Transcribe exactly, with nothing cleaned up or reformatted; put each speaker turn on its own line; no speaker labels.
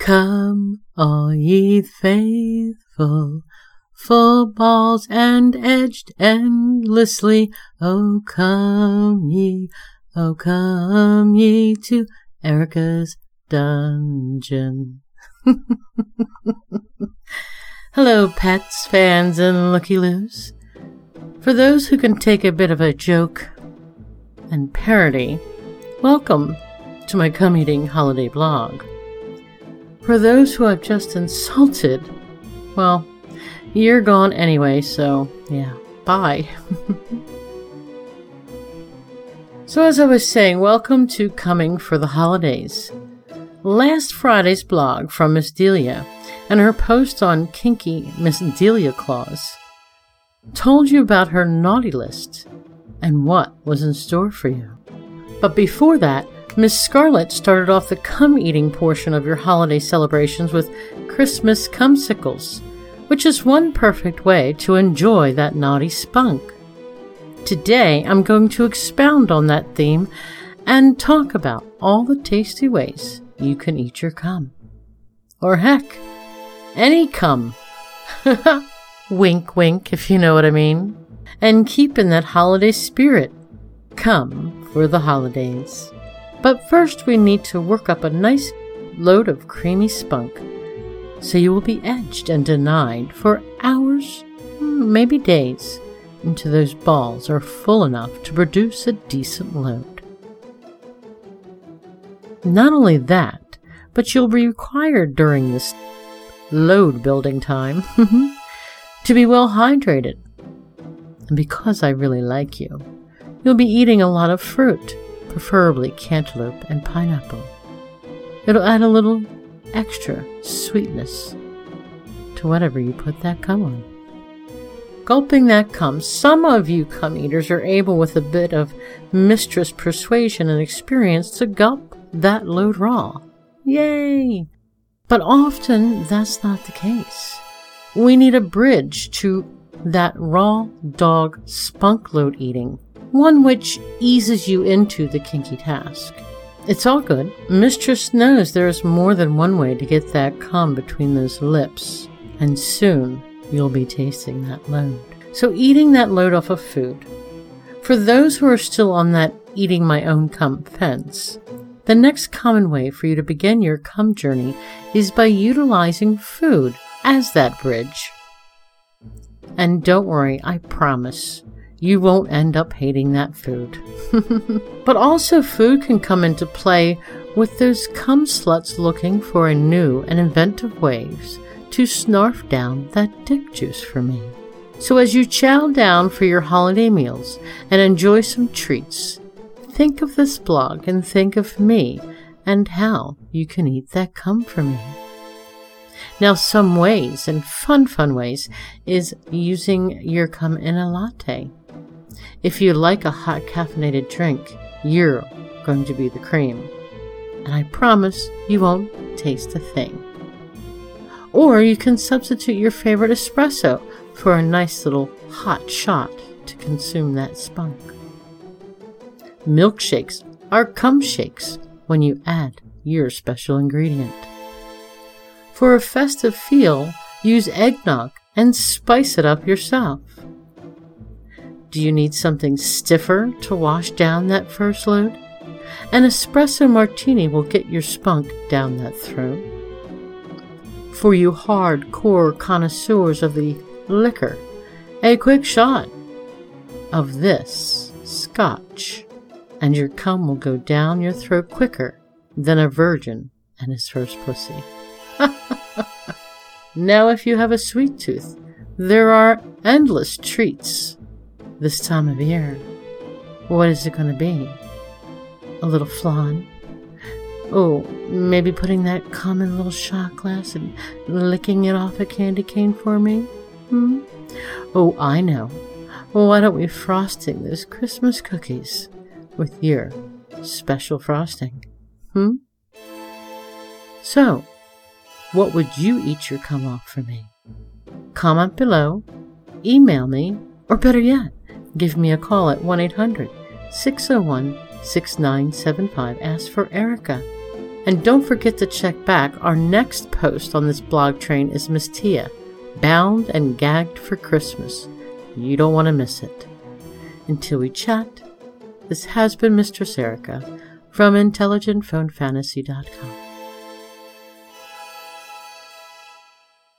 Come, all ye faithful, full balls and edged endlessly. Oh, come ye, oh, come ye to Erica's Dungeon. Hello, pets, fans, and looky-loos. For those who can take a bit of a joke and parody, welcome to my Come-Eating holiday blog. For those who I've just insulted, well, you're gone anyway, so yeah, bye. So as I was saying, welcome to Coming for the Holidays. Last Friday's blog from Miss Delia and her post on kinky Miss Delia Claus told you about her naughty list and what was in store for you. But before that, Miss Scarlet started off the cum-eating portion of your holiday celebrations with Christmas cumsicles, which is one perfect way to enjoy that naughty spunk. Today, I'm going to expound on that theme and talk about all the tasty ways you can eat your cum. Or heck, any cum. Wink, wink, if you know what I mean. And keep in that holiday spirit. Come for the holidays. But first we need to work up a nice load of creamy spunk, so you will be edged and denied for hours, maybe days, until those balls are full enough to produce a decent load. Not only that, but you'll be required during this load building time to be well hydrated. And because I really like you, you'll be eating a lot of fruit, preferably cantaloupe and pineapple. It'll add a little extra sweetness to whatever you put that cum on. Gulping that cum, some of you cum eaters are able with a bit of mistress persuasion and experience to gulp that load raw. Yay! But often that's not the case. We need a bridge to that raw dog spunk load eating, one which eases you into the kinky task. It's all good. Mistress knows there is more than one way to get that cum between those lips, and soon you'll be tasting that load. So eating that load off of food. For those who are still on that eating my own cum fence, the next common way for you to begin your cum journey is by utilizing food as that bridge. And don't worry, I promise, you won't end up hating that food. But also food can come into play with those cum sluts looking for a new and inventive ways to snarf down that dick juice for me. So as you chow down for your holiday meals and enjoy some treats, think of this blog and think of me and how you can eat that cum for me. Now, some ways, and fun, fun ways, is using your cum in a latte. If you like a hot caffeinated drink, you're going to be the cream. And I promise you won't taste a thing. Or you can substitute your favorite espresso for a nice little hot shot to consume that spunk. Milkshakes are cum shakes when you add your special ingredient. For a festive feel, use eggnog and spice it up yourself. Do you need something stiffer to wash down that first load? An espresso martini will get your spunk down that throat. For you hardcore connoisseurs of the liquor, a quick shot of this scotch, and your cum will go down your throat quicker than a virgin and his first pussy. Now, if you have a sweet tooth, there are endless treats this time of year. What is it going to be? A little flan? Oh, maybe putting that cum in a little shot glass and licking it off a candy cane for me? Hmm? Oh, I know. Well, why don't we frosting those Christmas cookies with your special frosting? Hmm? So, what would you eat your cum off for me? Comment below, email me, or better yet, give me a call at one eight hundred, six oh one, six nine seven five. Ask for Erica. And don't forget to check back. Our next post on this blog train is Miss Tia, bound and gagged for Christmas. You don't want to miss it. Until we chat, this has been Mistress Erica from intelligent phone fantasy dot com.